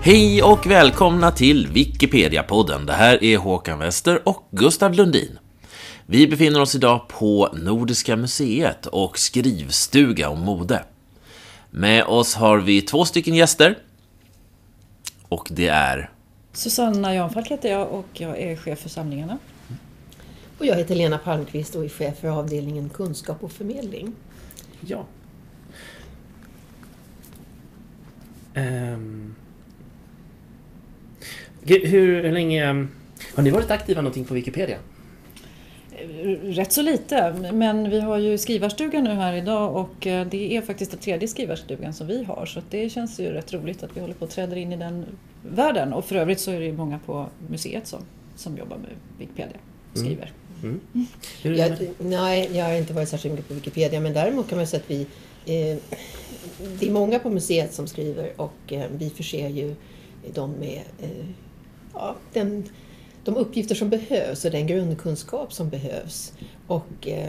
Hej och välkomna till Wikipedia-podden. Det här är Håkan Wester och Gustav Lundin. Vi befinner oss idag på Nordiska museet och skrivstuga om mode. Med oss har vi 2 stycken gäster. Och det är... Susanna Janfalk heter jag och jag är chef för samlingarna. Och jag heter Lena Palmqvist och är chef för avdelningen kunskap och förmedling. Ja. Hur länge har ni varit aktiva någonting på Wikipedia? Rätt så lite, men vi har ju skrivarstugan nu här idag och det är faktiskt den 3:e skrivarstugan som vi har, så det känns ju rätt roligt att vi håller på att träda in i den världen. Och för övrigt så är det många på museet som jobbar med Wikipedia och skriver. Jag har inte varit särskilt mycket på Wikipedia, men däremot kan man säga att det är många på museet som skriver och vi förser ju dem med de uppgifter som behövs och den grundkunskap som behövs. Och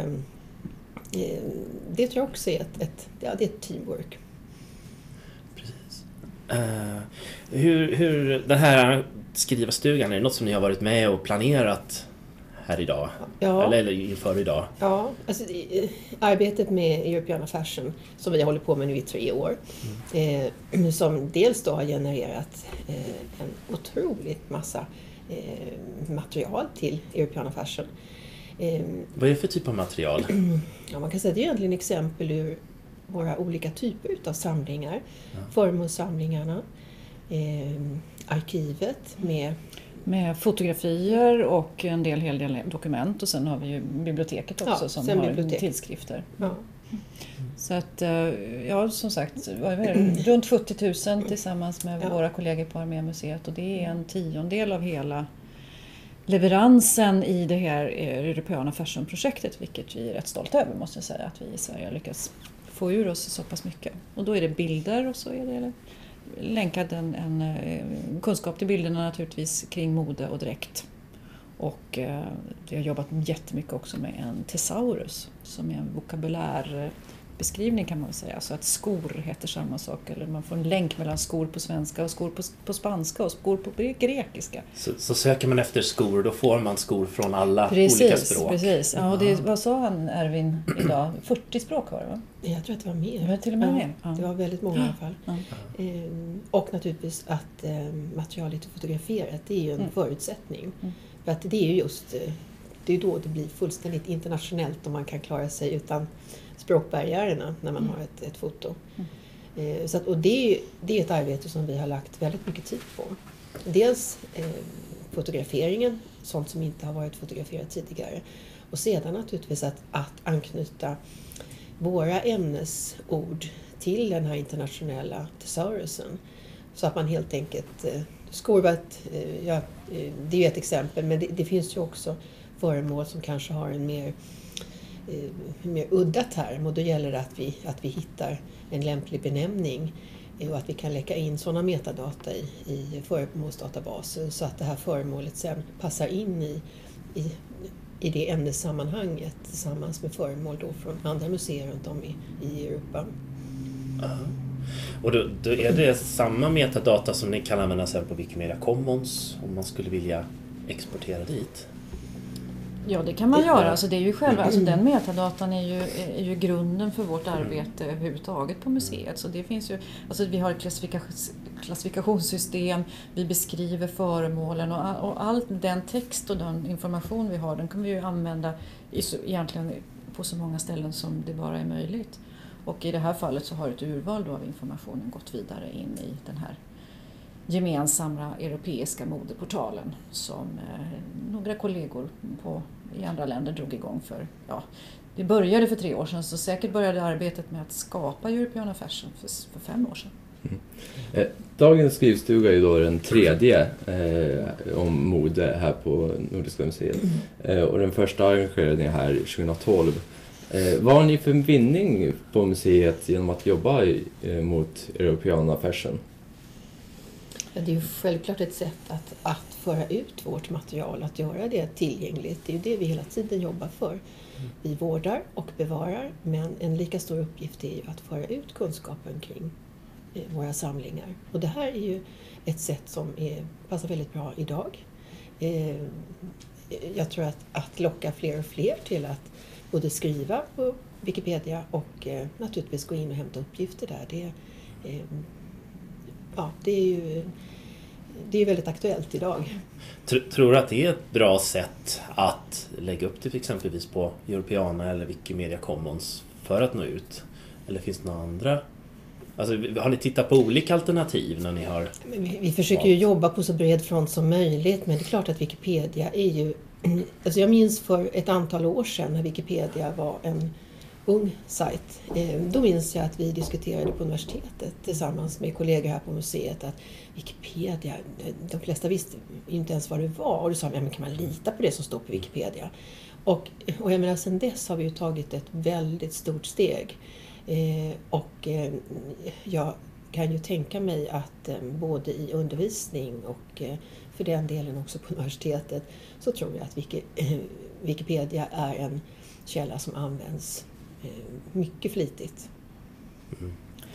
det tror jag också är det är ett teamwork. Precis. Hur den här skrivarstugan, är det något som ni har varit med och planerat här idag? Ja. Eller inför idag? Ja, alltså arbetet med Europeana Fashion som vi har hållit på med nu i 3 år. Som dels då har genererat en otroligt massa material till Europeana Fashion. Vad är det för typ av material? Ja, man kan säga att det är egentligen exempel ur våra olika typer av samlingar. Ja. Föremålssamlingarna, arkivet med fotografier och en hel del dokument, och sen har vi ju biblioteket också som har tidskrifter. Ja. Så att, som sagt, runt 70 000 tillsammans med våra kollegor på Armémuseet, och det är en 10-del av hela leveransen i det här Europeana Fashion-projektet, vilket vi är rätt stolta över, måste jag säga, att vi i Sverige har lyckats få ur oss så pass mycket. Och då är det bilder och så är det länkad en kunskap till bilderna naturligtvis kring mode och dräkt. Och vi har jobbat jättemycket också med en thesaurus som är en vokabulärbeskrivning, kan man väl säga. Så att skor heter samma sak, eller man får en länk mellan skor på svenska och skor på spanska och skor på grekiska. Så söker man efter skor, då får man skor från alla olika språk? Precis, ja, och vad sa han, Erwin, idag? 40 språk var det, va? Jag tror att det var mer. Det var till och med mer. Ja. Det var väldigt många i alla fall. Ja. Och naturligtvis att materialet är fotograferat, det är ju en förutsättning. För att det är ju just, det är då det blir fullständigt internationellt om man kan klara sig utan språkbarriärerna när man har ett foto. Så att, och det är ett arbete som vi har lagt väldigt mycket tid på. Dels fotograferingen, sånt som inte har varit fotograferat tidigare. Och sedan naturligtvis att anknyta våra ämnesord till den här internationella thesaurusen. Så att man helt enkelt skorvat, det är ju ett exempel, men det finns ju också föremål som kanske har en mer udda term, och då gäller det att vi hittar en lämplig benämning och att vi kan lägga in sådana metadata i föremålsdatabasen så att det här föremålet sen passar in i det ämnessammanhanget tillsammans med föremål då från andra museer runt om i Europa. Och då är det samma metadata som ni kan använda sen på Wikimedia Commons om man skulle vilja exportera dit? Ja, det kan man göra. Alltså det är ju alltså den metadatan är ju grunden för vårt arbete överhuvudtaget på museet. Så det finns ju, alltså vi har ett klassifikationssystem, vi beskriver föremålen och all den text och den information vi har, den kan vi ju använda egentligen på så många ställen som det bara är möjligt. Och i det här fallet så har ett urval av informationen gått vidare in i den här gemensamma europeiska modeportalen som några kollegor i andra länder drog igång för. Ja, det började för 3 år sedan, så säkert började arbetet med att skapa Europeana Fashion för 5 år sedan. Dagens skrivstuga är ju då den 3:e om mode här på Nordiska museet. Och den första arrangerade ni här 2012. Vad har ni för vinning på museet genom att jobba mot Europeana Fashion? Det är ju självklart ett sätt att föra ut vårt material, att göra det tillgängligt. Det är ju det vi hela tiden jobbar för. Vi vårdar och bevarar, men en lika stor uppgift är ju att föra ut kunskapen våra samlingar. Och det här är ju ett sätt som passar väldigt bra idag. Jag tror att locka fler och fler till att både skriva på Wikipedia och naturligtvis gå in och hämta uppgifter där. Det är väldigt aktuellt idag. Tror du att det är ett bra sätt att lägga upp det exempelvis på Europeana eller Wikimedia Commons för att nå ut? Eller finns det några andra? Alltså, har ni tittat på olika alternativ när ni har... Vi försöker ju jobba på så bred front som möjligt, men det är klart att Wikipedia är ju... Alltså jag minns för ett antal år sedan när Wikipedia var en ung sajt. Då minns jag att vi diskuterade på universitetet tillsammans med kollegor här på museet att Wikipedia, de flesta visste inte ens vad det var. Och då sa vi, men kan man lita på det som står på Wikipedia? Och jag menar, sedan dess har vi ju tagit ett väldigt stort steg. Jag kan ju tänka mig att både i undervisning och för den delen också på universitetet så tror jag att Wikipedia är en källa som används mycket flitigt. Mm.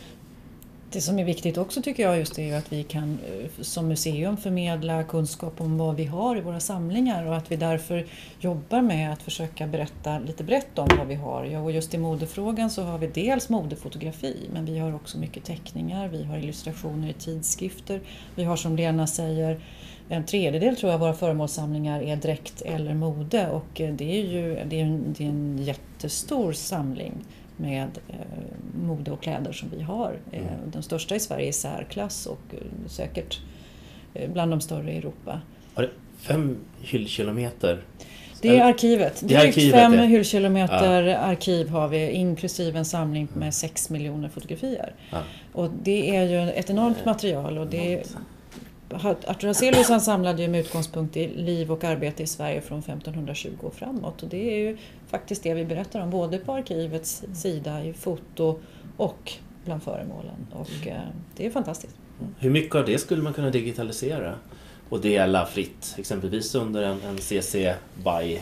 Det som är viktigt också tycker jag just är ju att vi kan som museum förmedla kunskap om vad vi har i våra samlingar och att vi därför jobbar med att försöka berätta lite brett om vad vi har. Ja, och just i modefrågan så har vi dels modefotografi, men vi har också mycket teckningar, vi har illustrationer i tidskrifter, vi har som Lena säger 1/3 tror jag våra föremålssamlingar är dräkt eller mode och det är en jättestor samling med mode och kläder som vi har. Den största i Sverige är särklass och säkert bland de större i Europa. Har det 5 hyllkilometer? Det är arkivet. Drygt 5 hyllkilometer arkiv har vi, inklusive en samling med 6 miljoner fotografier. Ja. Och det är ju ett enormt material och det Arthur Hazelius samlade ju med utgångspunkt i liv och arbete i Sverige från 1520 och framåt och det är ju faktiskt det vi berättar om både på arkivets sida i foto och bland föremålen och det är fantastiskt. Hur mycket av det skulle man kunna digitalisera och dela fritt exempelvis under en CC BY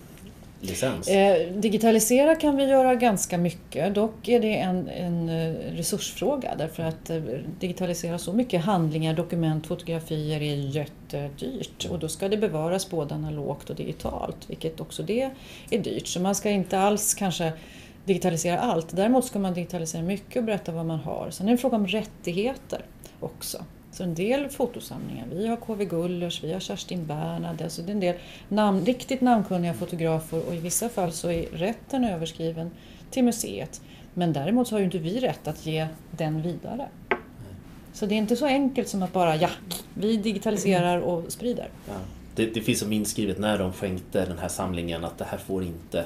licens? Digitalisera kan vi göra ganska mycket, dock är det en resursfråga därför att digitalisera så mycket handlingar, dokument, fotografier är jättedyrt och då ska det bevaras både analogt och digitalt, vilket också det är dyrt, så man ska inte alls kanske digitalisera allt, däremot ska man digitalisera mycket och berätta vad man har. Sen är det en fråga om rättigheter också. Så en del fotosamlingar, vi har KV Gullers, vi har Kerstin Bernhard, alltså det är en del riktigt namnkunniga fotografer och i vissa fall så är rätten överskriven till museet. Men däremot så har ju inte vi rätt att ge den vidare. Så det är inte så enkelt som att bara vi digitaliserar och sprider. Ja. Det finns som inskrivet när de skänkte den här samlingen att det här får inte...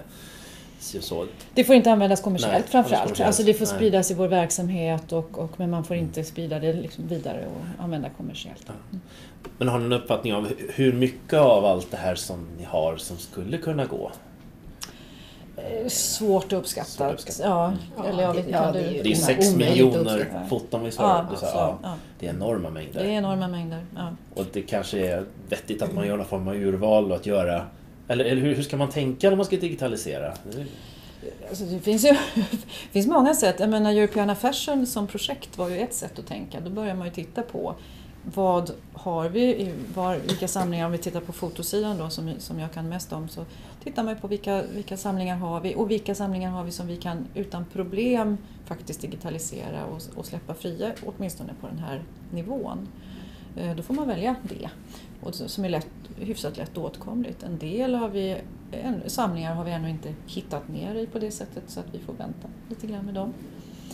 Så. Det får inte användas kommersiellt framförallt. Alltså det får spridas i vår verksamhet men man får inte sprida det liksom vidare och använda kommersiellt. Ja. Men har ni en uppfattning om hur mycket av allt det här som ni har som skulle kunna gå? Svårt att uppskatta. Ja, det är 6 miljoner foton vi sa. Det är enorma mängder. Det är enorma mängder, ja. Och det kanske är vettigt att man gör någon form av urval och att göra... Eller hur ska man tänka när man ska digitalisera? Alltså det finns många sätt. Jag menar, Europeana Fashion som projekt var ju ett sätt att tänka. Då börjar man ju titta på vad har vi, vilka samlingar, om vi tittar på fotosidan då som jag kan mest om, så tittar man på vilka samlingar har vi och vilka samlingar har vi som vi kan utan problem faktiskt digitalisera och släppa fria åtminstone på den här nivån. Då får man välja det. Och som är hyfsat lätt åtkomligt. En del samlingar har vi ännu inte hittat ner i på det sättet så att vi får vänta lite grann med dem.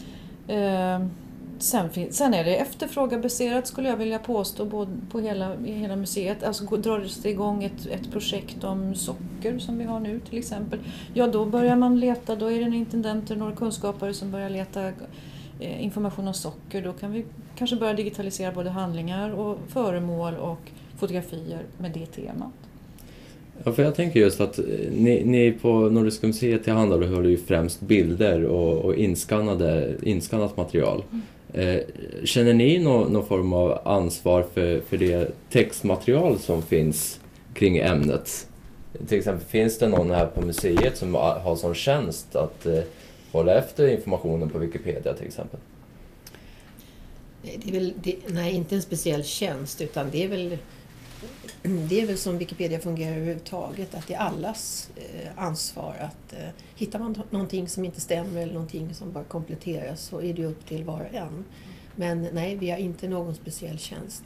Sen är det efterfrågabaserat skulle jag vilja påstå i hela museet. Alltså drar det igång ett projekt om socker som vi har nu till exempel. Ja, då börjar man leta, då är det en intendent och några kunskapare som börjar leta information om socker. Då kan vi kanske börja digitalisera både handlingar och föremål och fotografier med det temat. Ja, för jag tänker just att ni på Nordiska museet tillhandahåller ju främst bilder och inskannat material. Känner ni någon form av ansvar för det textmaterial som finns kring ämnet? Till exempel, finns det någon här på museet som har sån tjänst att hålla efter informationen på Wikipedia till exempel? Det är väl, nej, inte en speciell tjänst, utan det är väl som Wikipedia fungerar överhuvudtaget, att det är allas ansvar att hittar man någonting som inte stämmer eller någonting som bara kompletteras, så är det upp till var och en. Men nej, vi har inte någon speciell tjänst.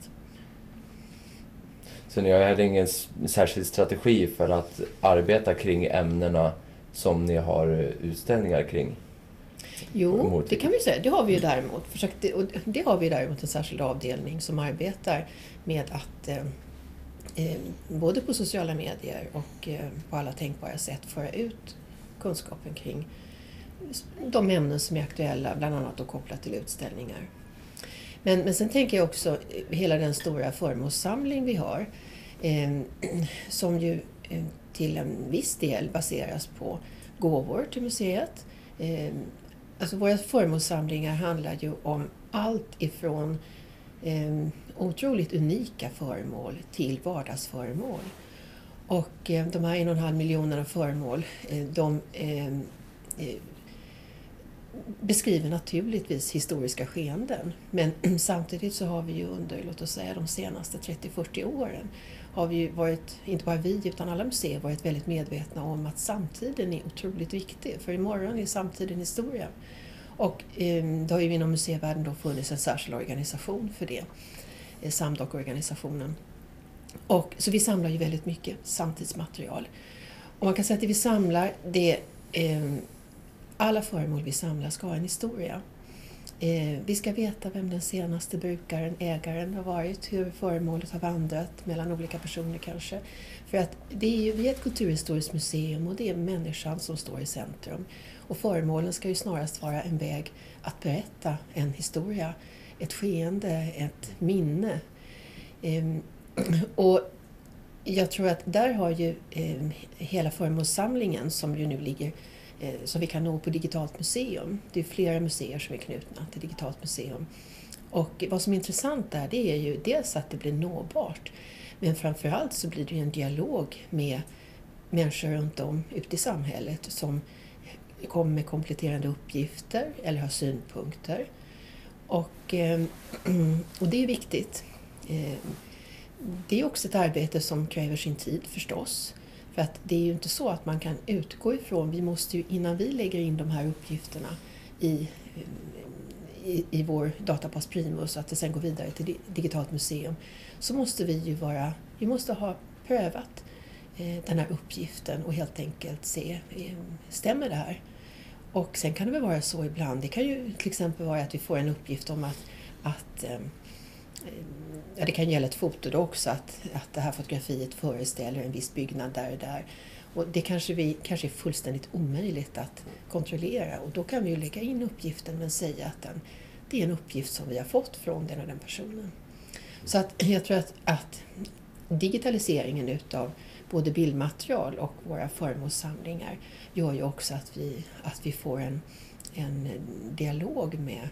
Så ni har heller ingen särskild strategi för att arbeta kring ämnena som ni har utställningar kring? Jo, det kan vi säga. Det har vi ju däremot. Det har vi däremot en särskild avdelning som arbetar med att både på sociala medier och på alla tänkbara sätt föra ut kunskapen kring de ämnen som är aktuella, bland annat och kopplat till utställningar. Men sen tänker jag också hela den stora föremålssamling vi har, som ju till en viss del baseras på gåvor till museet. Alltså våra föremålssamlingar handlar ju om allt ifrån otroligt unika föremål till vardagsföremål. Och de här 1,5 miljonerna föremål, de beskriver naturligtvis historiska skeenden. Men samtidigt så har vi ju under, låt oss säga, de senaste 30-40 åren har vi ju varit, inte bara vi utan alla museer, varit väldigt medvetna om att samtiden är otroligt viktig. För imorgon är samtiden historia. Och det har ju inom museivärlden då funnits en särskild organisation för det. Samdock-organisationen. Och så vi samlar ju väldigt mycket samtidsmaterial. Och man kan säga att det vi samlar, alla föremål vi samlar ska ha en historia. Vi ska veta vem den senaste brukaren, ägaren har varit, hur föremålet har vandrat mellan olika personer kanske. För att vi är ett kulturhistoriskt museum och det är människan som står i centrum. Och föremålen ska ju snarast vara en väg att berätta en historia, ett skeende, ett minne. Och jag tror att där har ju hela föremålssamlingen som ju nu ligger, som vi kan nå på Digitalt museum. Det är flera museer som är knutna till Digitalt museum. Och vad som är intressant där, det är ju dels att det blir nåbart. Men framförallt så blir det ju en dialog med människor runt om ute i samhället som kommer med kompletterande uppgifter eller har synpunkter. Och det är viktigt. Det är också ett arbete som kräver sin tid förstås. För att det är ju inte så att man kan utgå ifrån, vi måste ju innan vi lägger in de här uppgifterna i vår Datapass Primus, att det sen går vidare till Digitalt museum, så måste vi måste ha prövat den här uppgiften och helt enkelt se, stämmer det här? Och sen kan det väl vara så ibland, det kan ju till exempel vara att vi får en uppgift om att det kan gälla ett foto då också, att det här fotografiet föreställer en viss byggnad där och där. Och det kanske är fullständigt omöjligt att kontrollera, och då kan vi ju lägga in uppgiften men säga att det är en uppgift som vi har fått från den och den personen. Så att jag tror att digitaliseringen utav både bildmaterial och våra föremålssamlingar gör ju också att vi får en dialog med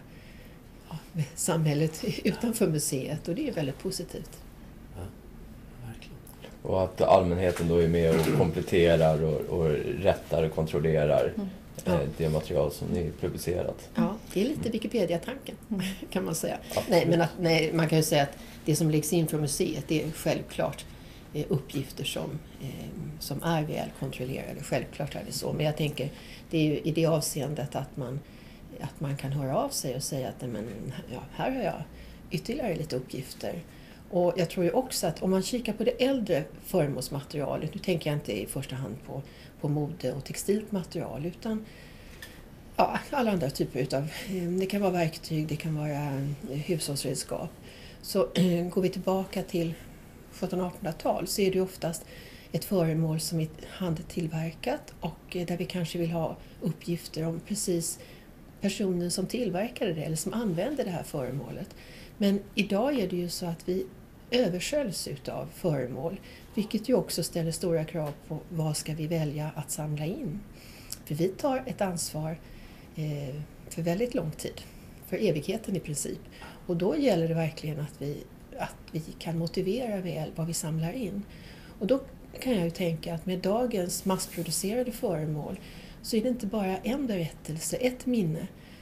samhället utanför museet, och det är väldigt positivt. Ja, verkligen. Och att allmänheten då är med och kompletterar och rättar och kontrollerar det material som ni publicerat. Ja, det är lite Wikipedia-tanken kan man säga. Nej, man kan ju säga att det som läggs in från museet, det är självklart uppgifter som är väl kontrollerade. Självklart är det så. Men jag tänker, det är ju i det avseendet att man kan höra av sig och säga att här har jag ytterligare lite uppgifter. Och jag tror ju också att om man kikar på det äldre föremålsmaterialet, nu tänker jag inte i första hand på mode och textilt material, utan alla andra typer utav, det kan vara verktyg, det kan vara hushållsredskap. Så går vi tillbaka till 1700-1800-tal så är det oftast ett föremål som är handtillverkat och där vi kanske vill ha uppgifter om precis personen som tillverkade det eller som använde det här föremålet. Men idag är det ju så att vi översköljs utav föremål, vilket ju också ställer stora krav på vad ska vi välja att samla in. För vi tar ett ansvar för väldigt lång tid, för evigheten i princip. Och då gäller det verkligen att vi kan motivera väl vad vi samlar in. Och då kan jag ju tänka att med dagens massproducerade föremål så är det inte bara en berättelse, ett minne,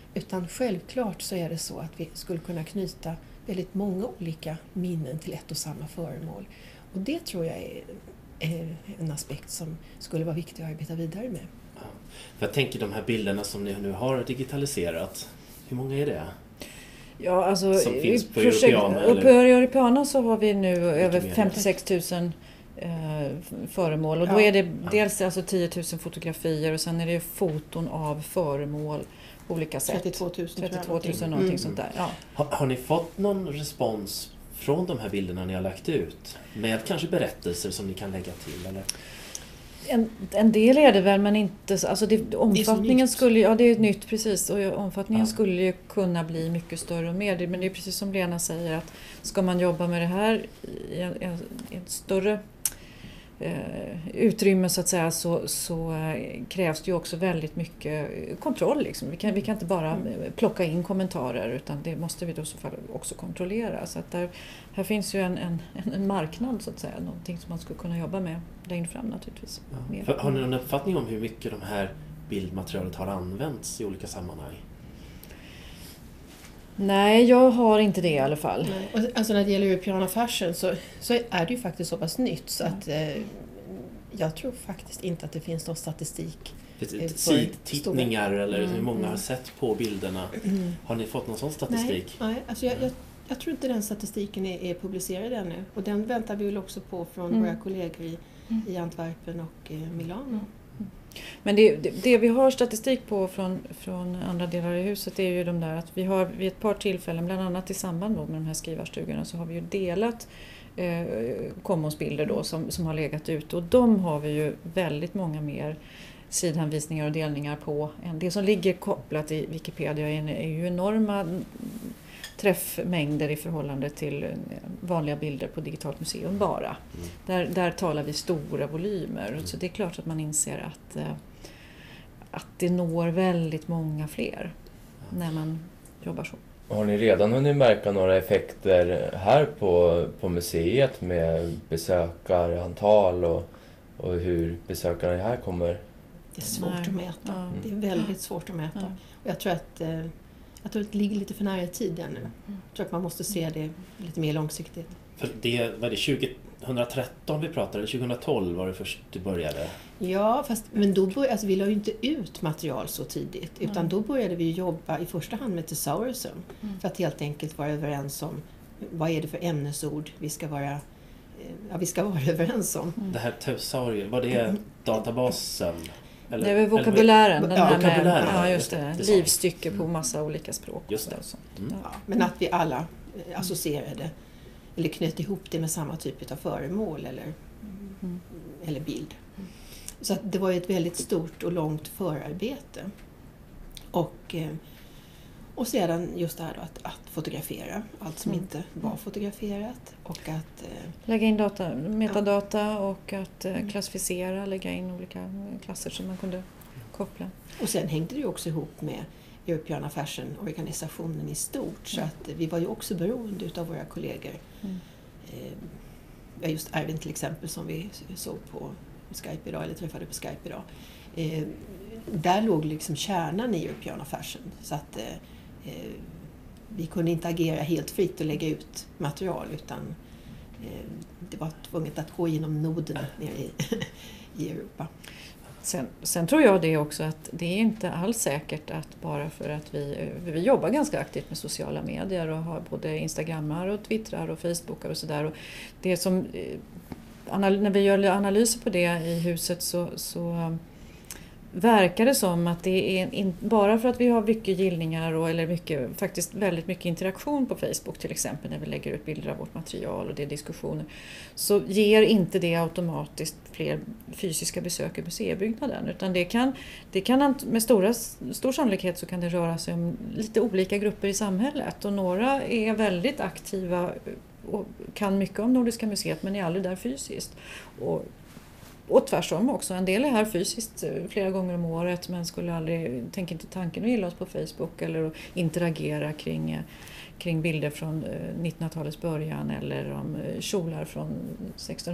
Utan självklart så är det så att vi skulle kunna knyta väldigt många olika minnen till ett och samma föremål. Och det tror jag är en aspekt som skulle vara viktig att arbeta vidare med. Ja. För jag tänker de här bilderna som ni nu har digitaliserat, hur många är det? Ja, alltså som finns på Europeana? På Europeana så har vi nu över 56 000 föremål. Och då är det dels alltså 10 000 fotografier och sen är det foton av föremål på olika sätt. 32 000 någonting sånt där. Ja. Har ni fått någon respons från de här bilderna ni har lagt ut? Med kanske berättelser som ni kan lägga till? Eller? En del är det väl, men inte alltså omfattningen skulle ja, det är nytt precis, och omfattningen skulle ju kunna bli mycket större och mer, men det är precis som Lena säger, att ska man jobba med det här i ett större utrymme så att säga, så krävs det ju också väldigt mycket kontroll liksom. Vi kan inte bara plocka in kommentarer, utan det måste vi då i så fall också kontrollera, så att här finns ju en marknad så att säga, någonting som man skulle kunna jobba med längre fram naturligtvis. Ja. Har ni någon uppfattning om hur mycket de här bildmaterialet har använts i olika sammanhang? Nej, jag har inte det i alla fall. Nej. Alltså när det gäller Europeana Fashion så är det ju faktiskt så pass nytt så att jag tror faktiskt inte att det finns någon statistik. Sidtittningar eller hur många har sett på bilderna. Har ni fått någon sån statistik? Nej, alltså jag tror inte den statistiken är publicerad ännu. Och den väntar vi väl också på från våra kollegor i Antwerpen och Milano. Men det vi har statistik på från andra delar i huset är ju de där att vi har vid ett par tillfällen, bland annat i samband med de här skrivarstugorna, så har vi ju delat commonsbilder då som har legat ut, och de har vi ju väldigt många mer sidhänvisningar och delningar på än det som ligger kopplat i Wikipedia är ju enorma träffmängder i förhållande till vanliga bilder på Digitalt museum bara. Där talar vi stora volymer. Så det är klart att man inser att det når väldigt många fler när man jobbar så. Har ni redan hunnit märka några effekter här på museet med besökarantal och hur besökarna här kommer? Det är svårt att mäta. Det är väldigt svårt att mäta. Och jag tror att det ligger lite för nära tid ännu. Jag tror att man måste se det lite mer långsiktigt. För det var det 2013 vi pratade, eller 2012 var det först det började? Ja, men då vi la ju inte ut material så tidigt. Utan då började vi jobba i första hand med thesaurusen. För att helt enkelt vara överens om vad är det för ämnesord vi ska vara överens om. Det här thesaurier, var det databasen? Eller, det är väl vokabulären. Vokabulären. Ja, just det. Livsstycke på massa olika språk. Just det. Och sånt. Ja, men att vi alla associerade eller knöt ihop det med samma typ av föremål eller bild. Så att det var ett väldigt stort och långt förarbete. Och sedan just det här då, att fotografera allt som inte var fotograferat. Och att lägga in metadata och att klassificera, lägga in olika klasser som man kunde koppla. Och sen hängde det ju också ihop med Europeana Fashion-organisationen i stort. Så att vi var ju också beroende utav våra kollegor. Just Erwin till exempel som vi såg på Skype idag, eller träffade på Skype idag. Där låg liksom kärnan i Europeana Fashion. Så att vi kunde inte agera helt fritt och lägga ut material, utan det var tvunget att gå genom noden nere i Europa. Sen tror jag det också att det är inte alls säkert att bara för att vi jobbar ganska aktivt med sociala medier och har både Instagrammar och Twittrar och Facebookar och sådär. Och det som, när vi gör analyser på det i huset så verkar det som att det är bara för att vi har mycket gillningar eller faktiskt väldigt mycket interaktion på Facebook till exempel när vi lägger ut bilder av vårt material och det är diskussioner, så ger inte det automatiskt fler fysiska besök i museibyggnaden, utan det kan med stor sannolikhet så kan det röra sig om lite olika grupper i samhället, och några är väldigt aktiva och kan mycket om Nordiska museet men är aldrig där fysiskt. Och tvärtom också. En del är här fysiskt flera gånger om året men skulle aldrig, tänker inte tanken att gilla oss på Facebook eller att interagera kring bilder från 1900-talets början eller om kjolar från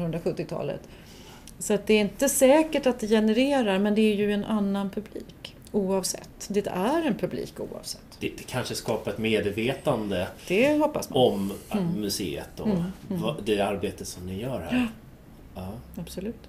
1670-talet. Så att det är inte säkert att det genererar, men det är ju en annan publik. oavsett. Det är en publik oavsett. Det kanske skapar ett medvetande det hoppas man. Om museet och det arbete som ni gör här. Ja. Absolut.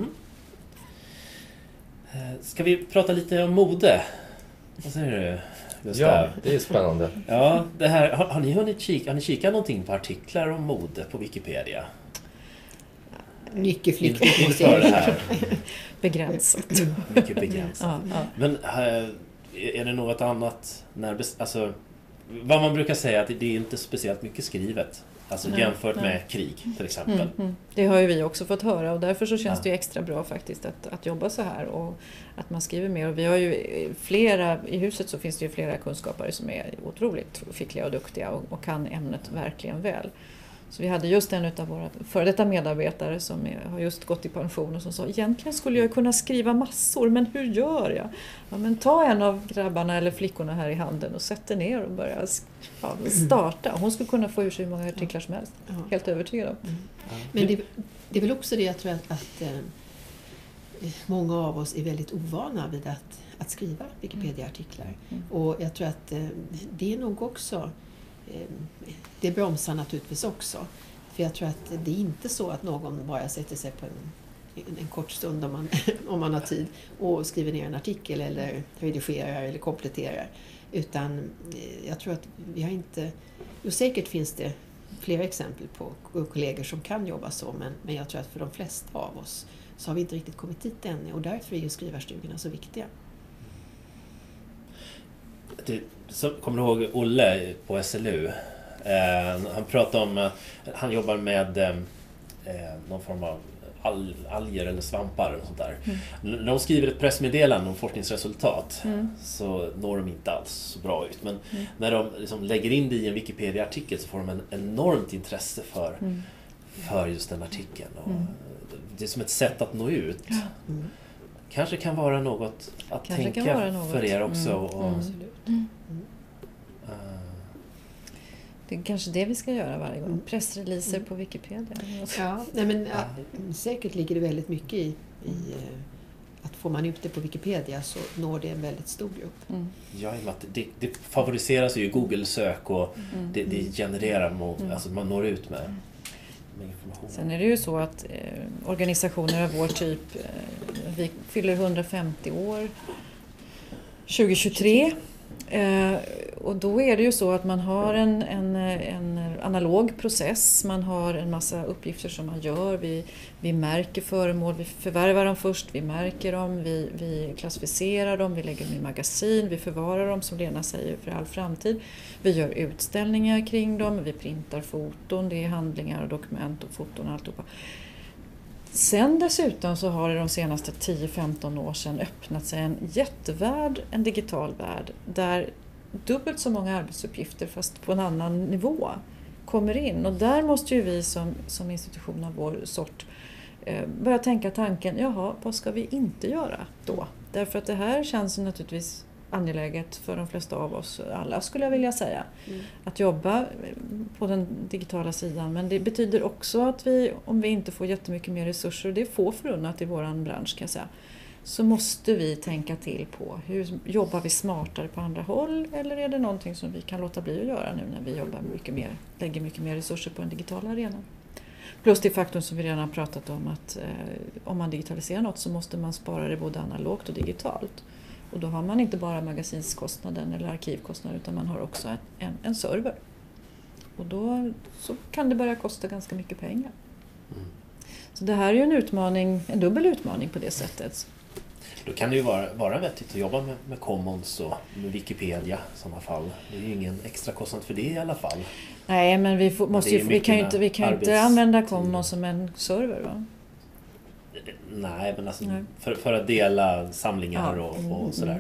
Ska vi prata lite om mode? Vad säger du, Gustav? Ja, det är spännande. Ja, det här, har ni kikat någonting på artiklar om mode på Wikipedia? Mycket flyktigt. Inför det här. Begränsat. Mycket begränsat. Ja. Men är det något annat vad man brukar säga att det är inte speciellt mycket skrivet. Alltså jämfört med krig till exempel. Det har ju vi också fått höra och därför så känns det ju extra bra faktiskt att jobba så här och att man skriver mer. Och vi har ju i huset så finns det ju flera kunskapare som är otroligt skickliga och duktiga och kan ämnet verkligen väl. Så vi hade just en av våra före detta medarbetare som har just gått i pension och som sa egentligen skulle jag kunna skriva massor, men hur gör jag? Ja, men ta en av grabbarna eller flickorna här i handen och sätt dig ner och börja starta. Hon skulle kunna få ur sig hur många artiklar som helst. Helt övertygad om. Men det är väl också det jag tror att många av oss är väldigt ovana vid att skriva Wikipedia-artiklar. Och jag tror att det är nog också det bromsar naturligtvis också. För jag tror att det är inte så att någon bara sätter sig på en kort stund om man har tid och skriver ner en artikel eller redigerar eller kompletterar. Utan jag tror att vi har inte... säkert finns det flera exempel på kollegor som kan jobba så, men jag tror att för de flesta av oss så har vi inte riktigt kommit dit än och därför är ju skrivarstugorna så viktiga. Kommer du ihåg Olle på SLU? Han pratade om han jobbar med någon form av alger eller svampar och sånt där. När de skriver ett pressmeddelande om forskningsresultat så når de inte alls så bra ut. Men när de liksom lägger in det i en Wikipedia-artikel så får de en enormt intresse för just den artikeln. Och det är som ett sätt att nå ut. Kanske kan vara något att tänka för er också. Det är kanske det vi ska göra varje gång. Pressreleaser på Wikipedia. Ja, säkert ligger det väldigt mycket i att får man ut det på Wikipedia så når det en väldigt stor grupp. Ja, det favoriseras ju i Google-sök och det genererar, alltså man når ut med information. Sen är det ju så att organisationer av vår typ, vi fyller 150 år 2023. Och då är det ju så att man har en analog process, man har en massa uppgifter som man gör, vi märker föremål, vi förvärvar dem först, vi märker dem, vi klassificerar dem, vi lägger dem i magasin, vi förvarar dem som Lena säger för all framtid. Vi gör utställningar kring dem, vi printar foton, det är handlingar och dokument och foton och alltihopa. Sen dessutom så har det de senaste 10-15 år sedan öppnat sig en jättevärld, en digital värld, där dubbelt så många arbetsuppgifter fast på en annan nivå kommer in. Och där måste ju vi som institution av vår sort börja tänka tanken, jaha, vad ska vi inte göra då? Därför att det här känns naturligtvis angeläget för de flesta av oss, alla skulle jag vilja säga, att jobba på den digitala sidan. Men det betyder också att om vi inte får jättemycket mer resurser, och det är få förunnat i våran bransch kan jag säga, så måste vi tänka till på hur jobbar vi smartare på andra håll, eller är det någonting som vi kan låta bli att göra nu när vi jobbar lägger mycket mer resurser på den digitala arenan. Plus det faktum som vi redan har pratat om att om man digitaliserar något så måste man spara det både analogt och digitalt. Och då har man inte bara magasinskostnaden eller arkivkostnaden utan man har också en server. Och då så kan det börja kosta ganska mycket pengar. Så det här är ju en dubbel utmaning på det sättet. Då kan det ju vara vettigt att jobba med Commons och med Wikipedia i sådana fall. Det är ju ingen extra kostnad för det i alla fall. Nej, men vi kan ju inte använda Commons som en server, va? Nej, men alltså för att dela samlingar och sådär.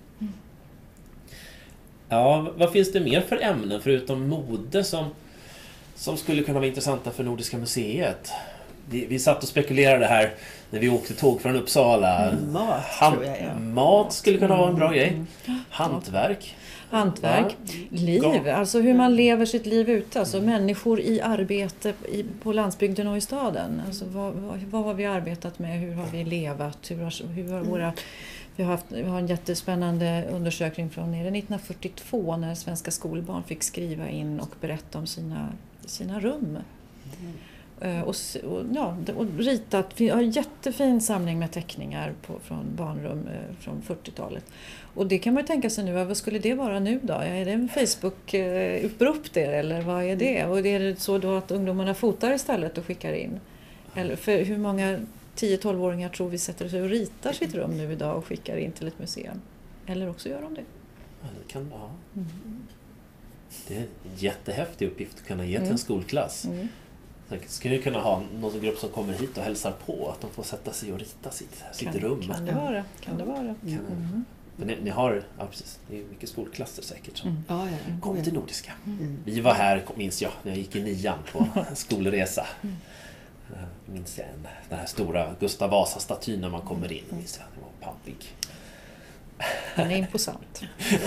Ja, vad finns det mer för ämnen förutom mode som skulle kunna vara intressanta för Nordiska museet? Vi satt och spekulerade här när vi åkte tåg från Uppsala. Mat skulle kunna vara en bra grej. Hantverk, liv, alltså hur man lever sitt liv ute, alltså människor i arbete på landsbygden och i staden. Alltså vad har vi arbetat med, hur har vi levat, hur har våra Vi har en jättespännande undersökning från 1942 när svenska skolbarn fick skriva in och berätta om sina rum. Och ritat. Vi har en jättefin samling med teckningar från barnrum från 40-talet. Och det kan man ju tänka sig nu, vad skulle det vara nu då? Är det en Facebook-upprop det eller vad är det? Och är det så då att ungdomarna fotar istället och skickar in? Eller för hur många 10-12-åringar tror vi sätter sig och ritar sitt rum nu idag och skickar in till ett museum? Eller också gör de det. Ja, det kan vara. Det är en jättehäftig uppgift att kunna ge till en skolklass. Skulle ni kunna ha någon grupp som kommer hit och hälsar på att de får sätta sig och rita sitt rum? Kan det vara. Men ni har, precis, det är mycket skolklasser säkert som kommer till Nordiska. Vi var här, minns jag, när jag gick i 9:an på en skolresa. Minns jag den här stora Gustav Vasa-statyn när man kommer in. Minns jag, det var pampig. Den är imposant.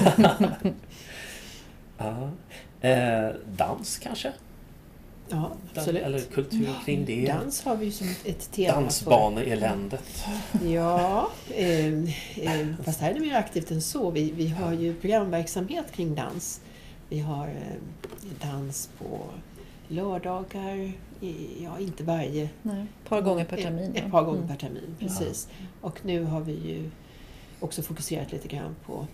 Dans kanske? Ja, absolut. Eller kultur kring det. Dans har vi ju som ett tema. Dansbaneeländet. Ja, fast här är det mer aktivt än så. Vi har ju programverksamhet kring dans. Vi har dans på lördagar, inte varje. Nej, ett par gånger per termin. Ett par gånger per termin, precis. Och nu har vi ju också fokuserat lite grann på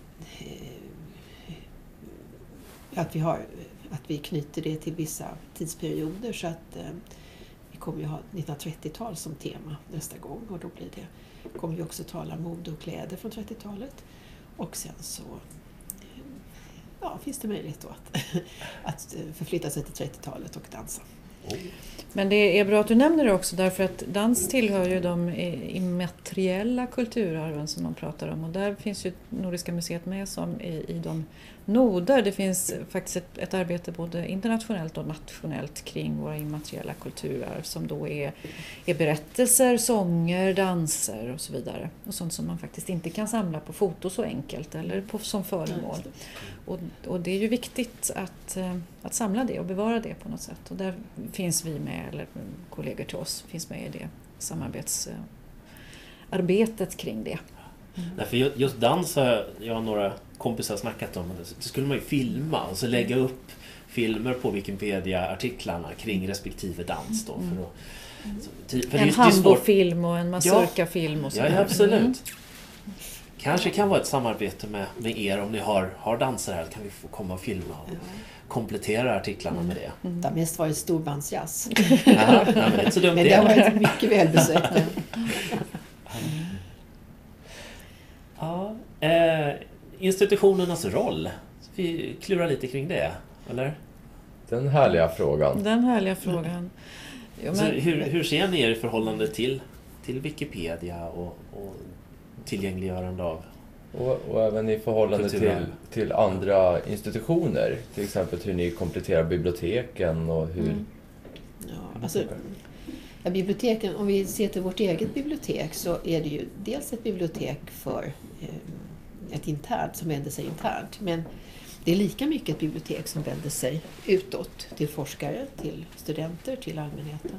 att vi knyter det till vissa tidsperioder, så att vi kommer ju ha 1930-tal som tema nästa gång, och då kommer vi också tala mode och kläder från 30-talet, och sen så finns det möjlighet då att förflytta sig till 30-talet och dansa. Men det är bra att du nämner det också, därför att dans tillhör ju de immateriella kulturarven som man pratar om, och där finns ju Nordiska museet med som i de noder. Det finns faktiskt ett arbete både internationellt och nationellt kring våra immateriella kulturarv som då är berättelser, sånger, danser och så vidare. Och sånt som man faktiskt inte kan samla på foto så enkelt eller som föremål. Och det är ju viktigt att samla det och bevara det på något sätt. Och där finns vi med, eller kollegor till oss finns med i det samarbetsarbetet kring det. Nej, för just dans har jag och några kompisar snackat om. Det skulle man ju filma och så lägga upp filmer på Wikipedia-artiklarna kring respektive dans då. För en handbollfilm och en mazurka-film och så. Ja, absolut. Kanske kan vara ett samarbete med er om ni har danser här. Kan vi få komma och filma och komplettera artiklarna med det. Det har mest varit storbandsjazz. Ja, men det är inte så dumt. Men det har varit mycket välbesökt. Ja, institutionernas roll. Vi klurar lite kring det, eller? Den härliga frågan. Jo, men hur ser ni er i förhållande till Wikipedia och tillgängliggörande av och även i förhållande till andra institutioner, till exempel hur ni kompletterar biblioteken och hur... Biblioteken, om vi ser till vårt eget bibliotek, så är det ju dels ett bibliotek för ett internt som vänder sig internt, men det är lika mycket ett bibliotek som vänder sig utåt till forskare, till studenter, till allmänheten.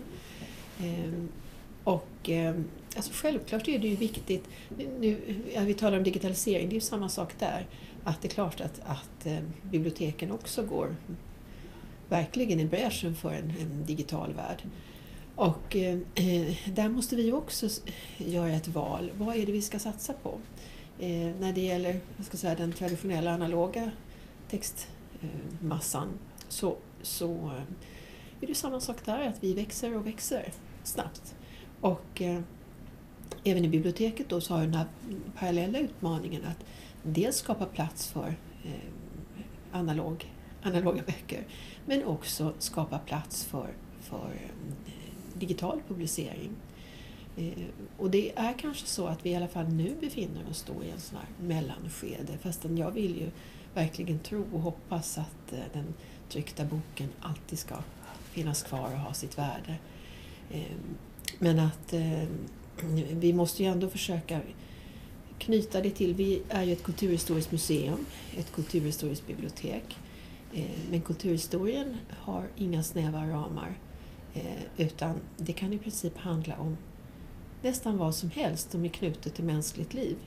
Självklart är det ju viktigt, vi talar om digitalisering, det är ju samma sak där, att det är klart att biblioteken också går verkligen i bräschen för en digital värld. Och där måste vi också göra ett val. Vad är det vi ska satsa på? När det gäller den traditionella analoga textmassan så är det samma sak där, att vi växer och växer snabbt. Och även i biblioteket då så har den här parallella utmaningen att dels skapa plats för analoga böcker, men också skapa plats för digital publicering. Och det är kanske så att vi i alla fall nu befinner oss då i en sån här mellanskede, fastän jag vill ju verkligen tro och hoppas att den tryckta boken alltid ska finnas kvar och ha sitt värde. Men att vi måste ju ändå försöka knyta det till, vi är ju ett kulturhistoriskt museum, ett kulturhistoriskt bibliotek, men kulturhistorien har inga snäva ramar, utan det kan i princip handla om nästan vad som helst som är knutet till mänskligt liv.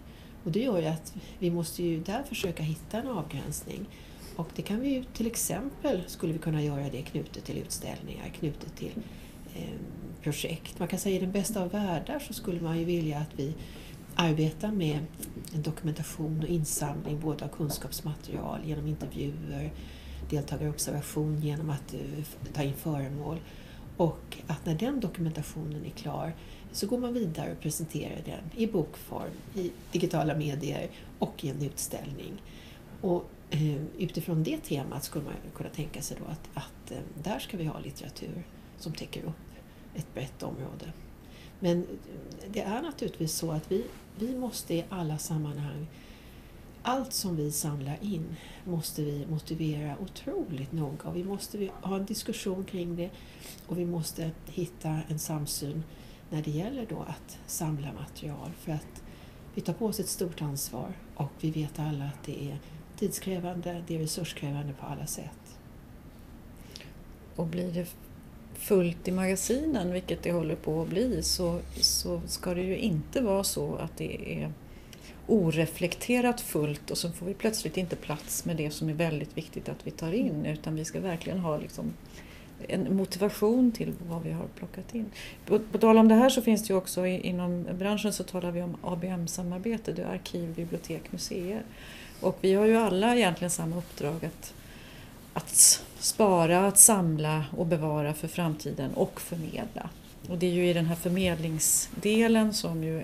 Och det gör ju att vi måste ju där försöka hitta en avgränsning. Och det kan vi ju till exempel, skulle vi kunna göra det knutet till utställningar, knutet till projekt. Man kan säga i den bästa av världar så skulle man ju vilja att vi arbetar med en dokumentation och insamling både av kunskapsmaterial genom intervjuer, deltagarobservation genom att ta in föremål. Och att när den dokumentationen är klar så går man vidare och presenterar den i bokform, i digitala medier och i en utställning. Och utifrån det temat skulle man kunna tänka sig då att där ska vi ha litteratur som täcker upp ett brett område. Men det är naturligtvis så att vi måste i alla sammanhang, allt som vi samlar in måste vi motivera otroligt noga. Vi måste ha en diskussion kring det och vi måste hitta en samsyn när det gäller då att samla material. För att vi tar på oss ett stort ansvar och vi vet alla att det är tidskrävande, det är resurskrävande på alla sätt. Och blir det fullt i magasinen, vilket det håller på att bli, så ska det ju inte vara så att det är oreflekterat fullt och så får vi plötsligt inte plats med det som är väldigt viktigt att vi tar in, utan vi ska verkligen ha liksom en motivation till vad vi har plockat in. På tal om det här så finns det ju också inom branschen så talar vi om ABM-samarbete, det är arkiv, bibliotek, museer. Och vi har ju alla egentligen samma uppdrag att spara, att samla och bevara för framtiden och förmedla. Och det är ju i den här förmedlingsdelen som ju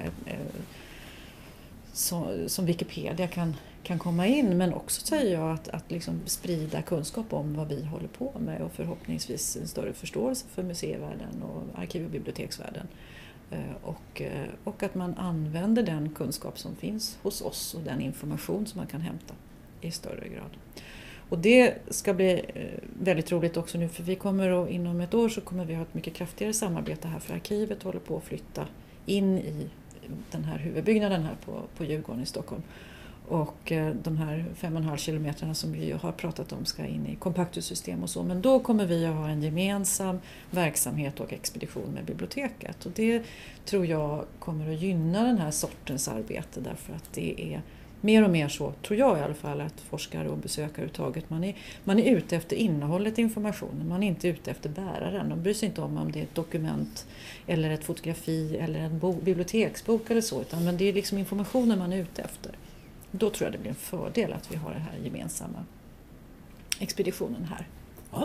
som Wikipedia kan komma in, men också säger jag att liksom sprida kunskap om vad vi håller på med och förhoppningsvis en större förståelse för museivärlden och arkiv- och biblioteksvärlden. Och att man använder den kunskap som finns hos oss och den information som man kan hämta i större grad. Och det ska bli väldigt roligt också nu, för vi kommer inom ett år så kommer vi ha ett mycket kraftigare samarbete här, för arkivet håller på att flytta in i den här huvudbyggnaden här på Djurgården i Stockholm. Och de här 5,5 kilometrarna som vi har pratat om ska in i kompaktussystem och så. Men då kommer vi att ha en gemensam verksamhet och expedition med biblioteket. Och det tror jag kommer att gynna den här sortens arbete, därför att det är mer och mer så, tror jag i alla fall, att forskare och besökare uttaget, man är ute efter innehållet i informationen, man är inte ute efter bäraren. De bryr sig inte om det är ett dokument eller ett fotografi eller en biblioteksbok eller så, utan men det är liksom informationen man är ute efter. Då tror jag det blir en fördel att vi har den här gemensamma expeditionen här. Ja,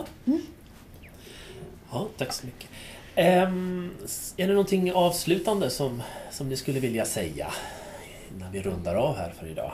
ja, tack så mycket. Är det någonting avslutande som ni skulle vilja säga när vi rundar av här för idag?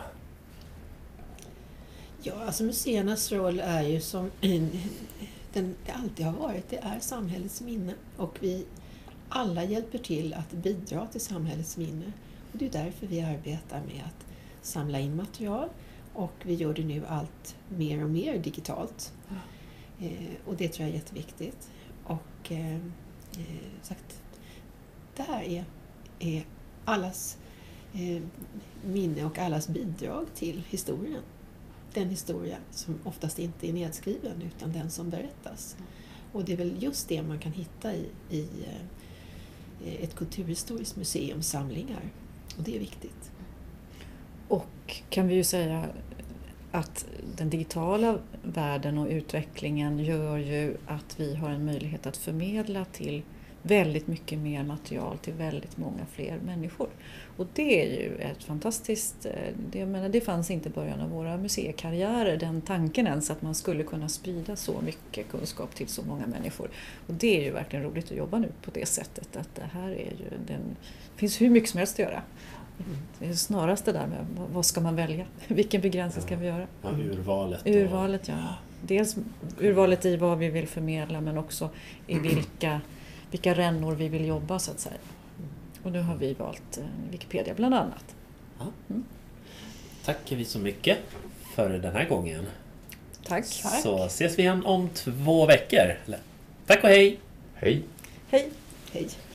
Ja, alltså museernas roll är ju som det alltid har varit, det är samhällets minne. Och vi alla hjälper till att bidra till samhällets minne. Och det är därför vi arbetar med att samla in material, och vi gör det nu allt mer och mer digitalt. Och det tror jag är jätteviktigt. Och sagt, det här är allas minne och allas bidrag till historien. Den historia som oftast inte är nedskriven utan den som berättas. Och det är väl just det man kan hitta i ett kulturhistoriskt museums samlingar. Och det är viktigt. Och kan vi ju säga att den digitala världen och utvecklingen gör ju att vi har en möjlighet att förmedla till väldigt mycket mer material till väldigt många fler människor. Och det är ju ett fantastiskt, det fanns inte i början av våra museikarriärer, den tanken ens att man skulle kunna sprida så mycket kunskap till så många människor. Och det är ju verkligen roligt att jobba nu på det sättet, att det här är ju, det finns hur mycket som helst att göra. Det är snarast det där med vad ska man välja? Vilken begränsning ska vi göra? Ja, urvalet. Urvalet, ja. Dels urvalet i vad vi vill förmedla, men också i vilka rännor vi vill jobba, så att säga. Och nu har vi valt Wikipedia bland annat. Ja. Tackar vi så mycket för den här gången. Tack. Så ses vi igen om 2 veckor. Tack och hej! Hej! Hej! Hej!